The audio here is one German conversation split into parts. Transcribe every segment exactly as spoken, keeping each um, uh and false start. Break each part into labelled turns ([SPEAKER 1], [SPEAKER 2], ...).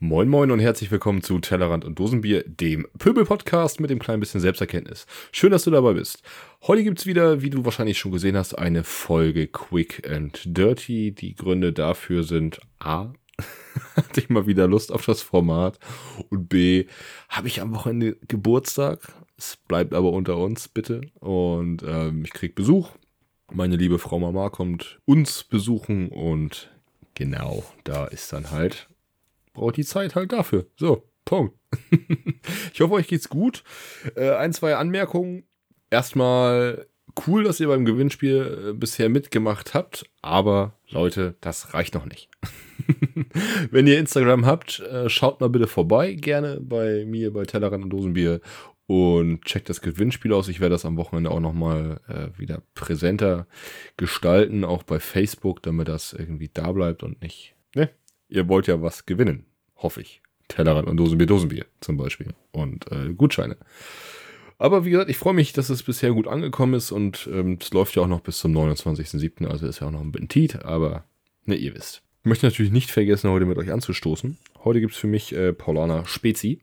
[SPEAKER 1] Moin Moin und herzlich willkommen zu Tellerrand und Dosenbier, dem Pöbel-Podcast mit dem kleinen bisschen Selbsterkenntnis. Schön, dass du dabei bist. Heute gibt's wieder, wie du wahrscheinlich schon gesehen hast, eine Folge Quick and Dirty. Die Gründe dafür sind A, hatte ich mal wieder Lust auf das Format, und B, habe ich am Wochenende Geburtstag. Es bleibt aber unter uns, bitte. Und ähm, ich krieg Besuch. Meine liebe Frau Mama kommt uns besuchen und genau, da ist dann halt... braucht die Zeit halt dafür. So, Punkt. Ich hoffe, euch geht's gut. Äh, ein, zwei Anmerkungen. Erstmal cool, dass ihr beim Gewinnspiel äh, bisher mitgemacht habt, aber Leute, das reicht noch nicht. Wenn ihr Instagram habt, äh, schaut mal bitte vorbei, gerne bei mir, bei Tellerrand und Dosenbier, und checkt das Gewinnspiel aus. Ich werde das am Wochenende auch nochmal äh, wieder präsenter gestalten, auch bei Facebook, damit das irgendwie da bleibt und nicht... Ne? Ihr wollt ja was gewinnen, hoffe ich. Tellerrand und Dosenbier, Dosenbier zum Beispiel. Und äh, Gutscheine. Aber wie gesagt, ich freue mich, dass es bisher gut angekommen ist. Und ähm, es läuft ja auch noch bis zum neunundzwanzigsten siebten Also ist ja auch noch ein bisschen Tiet. Aber ne, ihr wisst. Ich möchte natürlich nicht vergessen, heute mit euch anzustoßen. Heute gibt es für mich äh, Paulaner Spezi.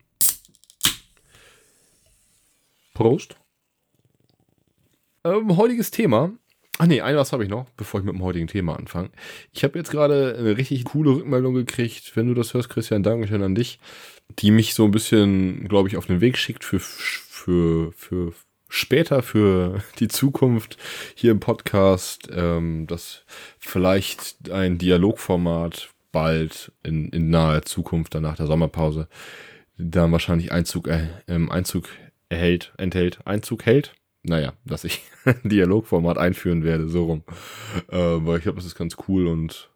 [SPEAKER 1] Prost. Ähm, heutiges Thema... Ach nee, ein was habe ich noch, bevor ich mit dem heutigen Thema anfange. Ich habe jetzt gerade eine richtig coole Rückmeldung gekriegt, wenn du das hörst, Christian, Dankeschön an dich, die mich so ein bisschen, glaube ich, auf den Weg schickt für, für, für später, für die Zukunft hier im Podcast, ähm, dass vielleicht ein Dialogformat bald in, in naher Zukunft, dann nach der Sommerpause, dann wahrscheinlich Einzug, äh, Einzug erhält, enthält, Einzug hält. Naja, dass ich ein Dialogformat einführen werde, so rum. Äh, weil ich glaube, das ist ganz cool und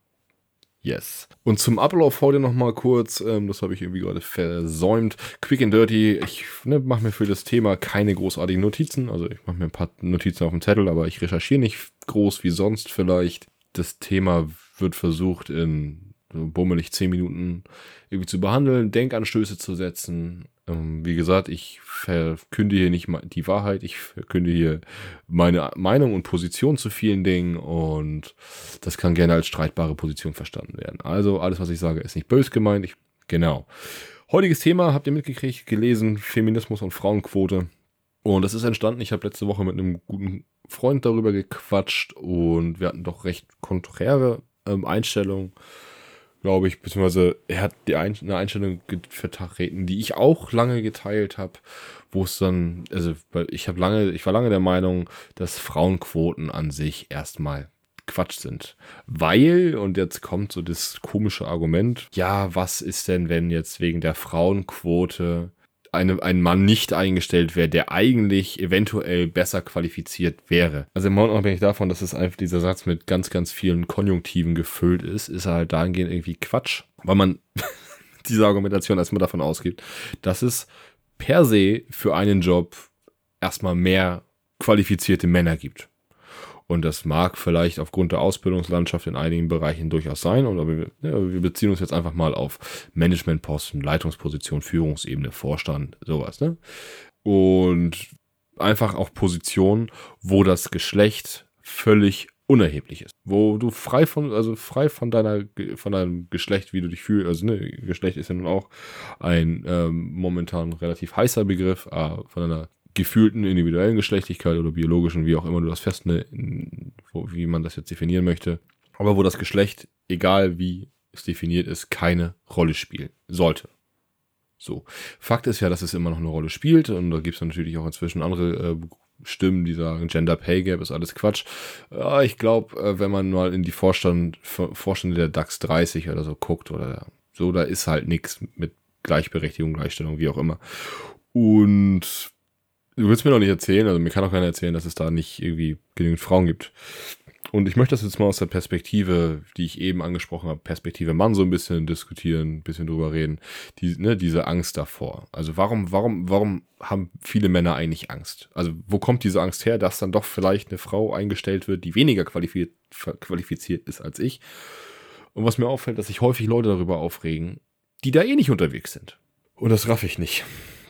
[SPEAKER 1] yes. Und zum Ablauf heute nochmal kurz, ähm, das habe ich irgendwie gerade versäumt. Quick and Dirty, ich ne, mache mir für das Thema keine großartigen Notizen. Also ich mache mir ein paar Notizen auf dem Zettel, aber ich recherchiere nicht groß wie sonst vielleicht. Das Thema wird versucht in so bummelig zehn Minuten irgendwie zu behandeln, Denkanstöße zu setzen. Ähm, wie gesagt, ich verkünde hier nicht die Wahrheit, ich verkünde hier meine Meinung und Position zu vielen Dingen, und das kann gerne als streitbare Position verstanden werden. Also alles, was ich sage, ist nicht böse gemeint. Ich, genau. Heutiges Thema habt ihr mitgekriegt, gelesen, Feminismus und Frauenquote. Und das ist entstanden, ich habe letzte Woche mit einem guten Freund darüber gequatscht und wir hatten doch recht konträre ähm, Einstellungen, glaube ich, beziehungsweise er hat die Ein- eine Einstellung vertreten, die ich auch lange geteilt habe, wo es dann, also weil ich habe lange, ich war lange der Meinung, dass Frauenquoten an sich erstmal Quatsch sind. Weil, und jetzt kommt so das komische Argument, ja, was ist denn, wenn jetzt wegen der Frauenquote Eine, ein Mann nicht eingestellt wäre, der eigentlich eventuell besser qualifiziert wäre. Also im unabhängig davon, dass es einfach dieser Satz mit ganz, ganz vielen Konjunktiven gefüllt ist, ist er halt dahingehend irgendwie Quatsch, weil man diese Argumentation erstmal davon ausgeht, dass es per se für einen Job erstmal mehr qualifizierte Männer gibt. Und das mag vielleicht aufgrund der Ausbildungslandschaft in einigen Bereichen durchaus sein. Und wir, ja, wir beziehen uns jetzt einfach mal auf Managementposten, Leitungsposition, Führungsebene, Vorstand, sowas. Ne? Und einfach auch Positionen, wo das Geschlecht völlig unerheblich ist. Wo du frei von, also frei von deiner, von deinem Geschlecht, wie du dich fühlst. Also ne, Geschlecht ist ja nun auch ein ähm, momentan relativ heißer Begriff, äh, von einer gefühlten individuellen Geschlechtlichkeit oder biologischen, wie auch immer du das fest, ne, wo, wie man das jetzt definieren möchte. Aber wo das Geschlecht, egal wie es definiert ist, keine Rolle spielen sollte. So. Fakt ist ja, dass es immer noch eine Rolle spielt, und da gibt es natürlich auch inzwischen andere äh, Stimmen, die sagen, Gender Pay Gap ist alles Quatsch. Ja, ich glaube, äh, wenn man mal in die Vorstand, Vorstände der DAX dreißig oder so guckt oder so, da ist halt nichts mit Gleichberechtigung, Gleichstellung, wie auch immer. Und du willst mir doch nicht erzählen, also mir kann auch keiner erzählen, dass es da nicht irgendwie genügend Frauen gibt. Und ich möchte das jetzt mal aus der Perspektive, die ich eben angesprochen habe, Perspektive Mann, so ein bisschen diskutieren, ein bisschen drüber reden. Die, ne, diese Angst davor. Also warum, warum, warum haben viele Männer eigentlich Angst? Also wo kommt diese Angst her, dass dann doch vielleicht eine Frau eingestellt wird, die weniger qualifiziert, qualifiziert ist als ich? Und was mir auffällt, dass sich häufig Leute darüber aufregen, die da eh nicht unterwegs sind. Und das raff ich nicht.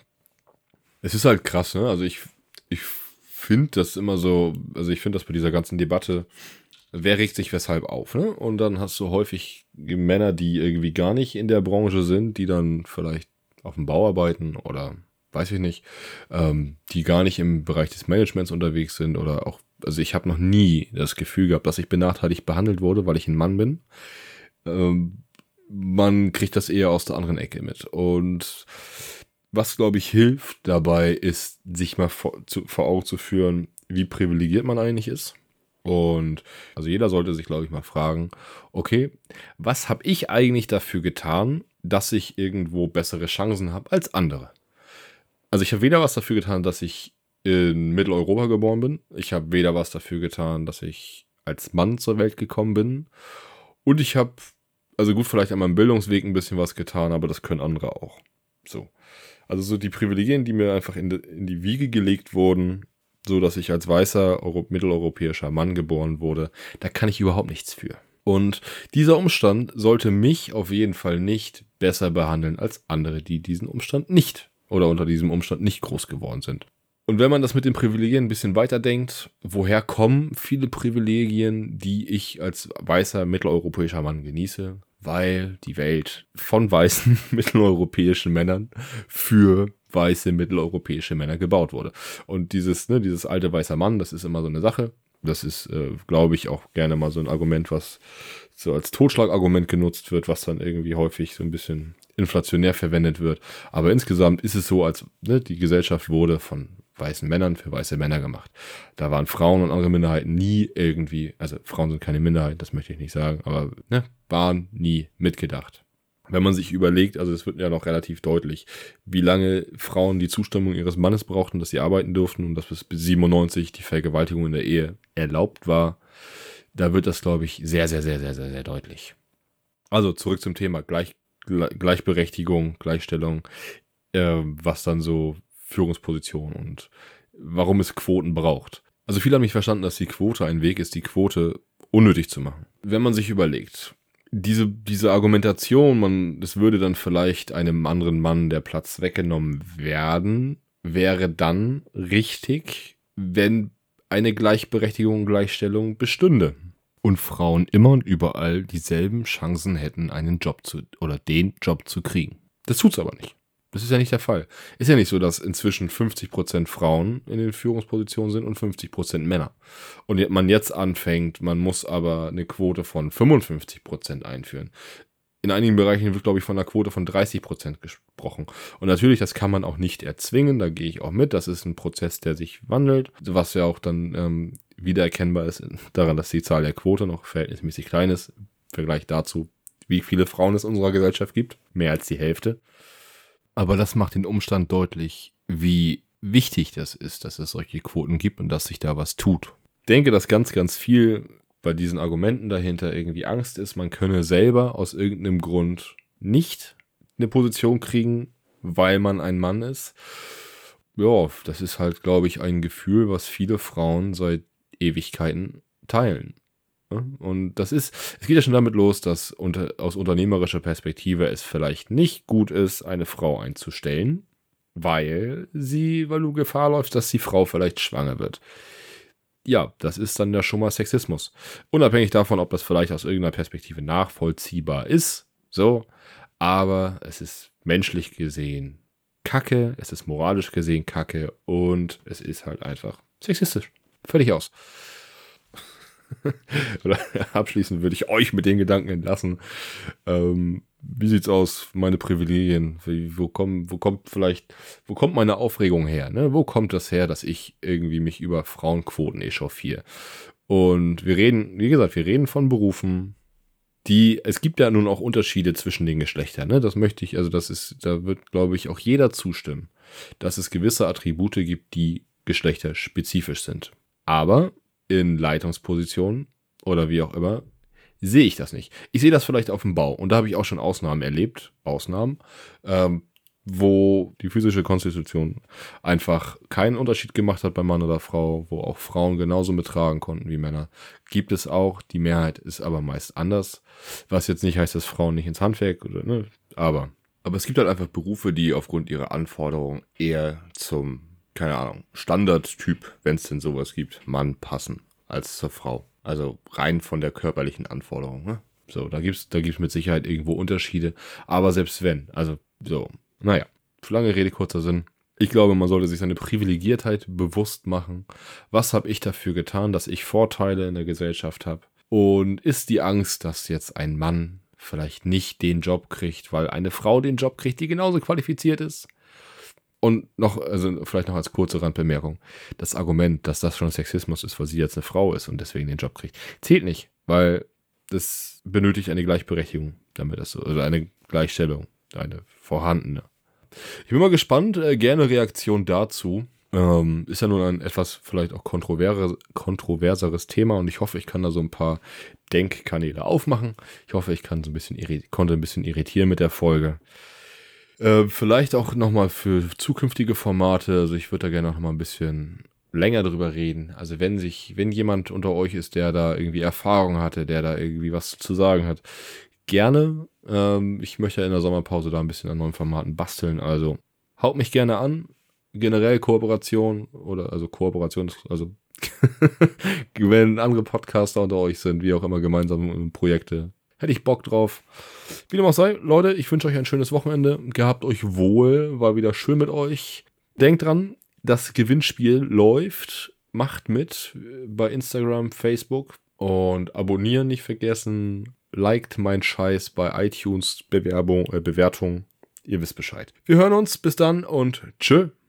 [SPEAKER 1] Es ist halt krass, ne? Also ich, ich finde das immer so, also ich finde das bei dieser ganzen Debatte wer regt sich weshalb auf, ne? Und dann hast du häufig Männer, die irgendwie gar nicht in der Branche sind, die dann vielleicht auf dem Bau arbeiten oder weiß ich nicht, ähm, die gar nicht im Bereich des Managements unterwegs sind oder auch, also ich habe noch nie das Gefühl gehabt, dass ich benachteiligt behandelt wurde, weil ich ein Mann bin. Ähm, man kriegt das eher aus der anderen Ecke mit. Und was, glaube ich, hilft dabei, ist, sich mal vor, zu, vor Augen zu führen, wie privilegiert man eigentlich ist. Und also jeder sollte sich, glaube ich, mal fragen, okay, was habe ich eigentlich dafür getan, dass ich irgendwo bessere Chancen habe als andere? Also ich habe weder was dafür getan, dass ich in Mitteleuropa geboren bin. Ich habe weder was dafür getan, dass ich als Mann zur Welt gekommen bin. Und ich habe, also gut, vielleicht an meinem Bildungsweg ein bisschen was getan, aber das können andere auch. So. Also so die Privilegien, die mir einfach in die, in die Wiege gelegt wurden, so dass ich als weißer Euro- mitteleuropäischer Mann geboren wurde, da kann ich überhaupt nichts für. Und dieser Umstand sollte mich auf jeden Fall nicht besser behandeln als andere, die diesen Umstand nicht oder unter diesem Umstand nicht groß geworden sind. Und wenn man das mit den Privilegien ein bisschen weiterdenkt, woher kommen viele Privilegien, die ich als weißer mitteleuropäischer Mann genieße? Weil die Welt von weißen mitteleuropäischen Männern für weiße mitteleuropäische Männer gebaut wurde. Und dieses, ne, dieses alte weißer Mann, das ist immer so eine Sache. Das ist, äh, glaube ich, auch gerne mal so ein Argument, was so als Totschlagargument genutzt wird, was dann irgendwie häufig so ein bisschen inflationär verwendet wird. Aber insgesamt ist es so, als ne, die Gesellschaft wurde von weißen Männern für weiße Männer gemacht. Da waren Frauen und andere Minderheiten nie irgendwie, also Frauen sind keine Minderheit, das möchte ich nicht sagen, aber ne, waren nie mitgedacht. Wenn man sich überlegt, also es wird ja noch relativ deutlich, wie lange Frauen die Zustimmung ihres Mannes brauchten, dass sie arbeiten durften und dass bis siebenundneunzig die Vergewaltigung in der Ehe erlaubt war, da wird das, glaube ich, sehr, sehr, sehr, sehr, sehr, sehr deutlich. Also zurück zum Thema Gleich, Gleichberechtigung, Gleichstellung, äh, was dann so Führungsposition und warum es Quoten braucht. Also viele haben nicht verstanden, dass die Quote ein Weg ist, die Quote unnötig zu machen. Wenn man sich überlegt, diese, diese Argumentation, man, es würde dann vielleicht einem anderen Mann der Platz weggenommen werden, wäre dann richtig, wenn eine Gleichberechtigung, Gleichstellung bestünde und Frauen immer und überall dieselben Chancen hätten, einen Job zu oder den Job zu kriegen. Das tut's aber nicht. Das ist ja nicht der Fall. Ist ja nicht so, dass inzwischen fünfzig Prozent Frauen in den Führungspositionen sind und fünfzig Prozent Männer. Und man jetzt anfängt, man muss aber eine Quote von fünfundfünfzig Prozent einführen. In einigen Bereichen wird, glaube ich, von einer Quote von dreißig Prozent gesprochen. Und natürlich, das kann man auch nicht erzwingen, da gehe ich auch mit. Das ist ein Prozess, der sich wandelt, was ja auch dann ähm, wieder erkennbar ist daran, dass die Zahl der Quote noch verhältnismäßig klein ist. Im Vergleich dazu, wie viele Frauen es in unserer Gesellschaft gibt. Mehr als die Hälfte. Aber das macht den Umstand deutlich, wie wichtig das ist, dass es solche Quoten gibt und dass sich da was tut. Ich denke, dass ganz, ganz viel bei diesen Argumenten dahinter irgendwie Angst ist, man könne selber aus irgendeinem Grund nicht eine Position kriegen, weil man ein Mann ist. Ja, das ist halt, glaube ich, ein Gefühl, was viele Frauen seit Ewigkeiten teilen. Und das ist, es geht ja schon damit los, dass unter, aus unternehmerischer Perspektive es vielleicht nicht gut ist, eine Frau einzustellen, weil sie, weil du Gefahr läufst, dass die Frau vielleicht schwanger wird. Ja, das ist dann ja schon mal Sexismus. Unabhängig davon, ob das vielleicht aus irgendeiner Perspektive nachvollziehbar ist, so, aber es ist menschlich gesehen Kacke, es ist moralisch gesehen Kacke und es ist halt einfach sexistisch. Fertig aus. Oder abschließend würde ich euch mit den Gedanken entlassen. Ähm, wie sieht's aus, meine Privilegien? Wie, wo, kommen, wo kommt vielleicht, wo kommt meine Aufregung her? Ne? Wo kommt das her, dass ich irgendwie mich über Frauenquoten echauffiere? Und wir reden, wie gesagt, wir reden von Berufen, die, es gibt ja nun auch Unterschiede zwischen den Geschlechtern. Ne? Das möchte ich, also das ist, da wird, glaube ich, auch jeder zustimmen, dass es gewisse Attribute gibt, die geschlechterspezifisch sind. Aber in Leitungspositionen oder wie auch immer, sehe ich das nicht. Ich sehe das vielleicht auf dem Bau und da habe ich auch schon Ausnahmen erlebt, Ausnahmen, ähm, wo die physische Konstitution einfach keinen Unterschied gemacht hat bei Mann oder Frau, wo auch Frauen genauso mittragen konnten wie Männer. Gibt es auch, die Mehrheit ist aber meist anders, was jetzt nicht heißt, dass Frauen nicht ins Handwerk oder, ne, aber, aber es gibt halt einfach Berufe, die aufgrund ihrer Anforderungen eher zum, keine Ahnung, Standardtyp, wenn es denn sowas gibt, Mann passen, als zur Frau. Also rein von der körperlichen Anforderung. Ne? So, da gibt's da gibt's mit Sicherheit irgendwo Unterschiede. Aber selbst wenn, also so, naja, lange Rede, kurzer Sinn. Ich glaube, man sollte sich seine Privilegiertheit bewusst machen. Was habe ich dafür getan, dass ich Vorteile in der Gesellschaft habe? Und ist die Angst, dass jetzt ein Mann vielleicht nicht den Job kriegt, weil eine Frau den Job kriegt, die genauso qualifiziert ist? Und noch, also vielleicht noch als kurze Randbemerkung, das Argument, dass das schon Sexismus ist, weil sie jetzt eine Frau ist und deswegen den Job kriegt, zählt nicht, weil das benötigt eine Gleichberechtigung, damit das so, also eine Gleichstellung, eine vorhandene. Ich bin mal gespannt, äh, gerne Reaktion dazu. Ähm, ist ja nun ein etwas vielleicht auch kontroverse, kontroverseres Thema und ich hoffe, ich kann da so ein paar Denkkanäle aufmachen. Ich hoffe, ich kann so ein bisschen irri- konnte ein bisschen irritieren mit der Folge. Äh, vielleicht auch nochmal für zukünftige Formate. Also ich würde da gerne noch mal ein bisschen länger drüber reden. Also wenn sich, wenn jemand unter euch ist, der da irgendwie Erfahrung hatte, der da irgendwie was zu sagen hat, gerne. Ähm, ich möchte in der Sommerpause da ein bisschen an neuen Formaten basteln. Also haut mich gerne an. Generell Kooperation oder also Kooperation, also wenn andere Podcaster unter euch sind, wie auch immer gemeinsam Projekte, hätte ich Bock drauf. Wie dem auch sei, Leute, ich wünsche euch ein schönes Wochenende. Gehabt euch wohl, war wieder schön mit euch. Denkt dran, das Gewinnspiel läuft. Macht mit bei Instagram, Facebook und abonnieren nicht vergessen. Liked mein Scheiß bei iTunes, Bewerbung, äh, Bewertung. Ihr wisst Bescheid. Wir hören uns, bis dann und tschö.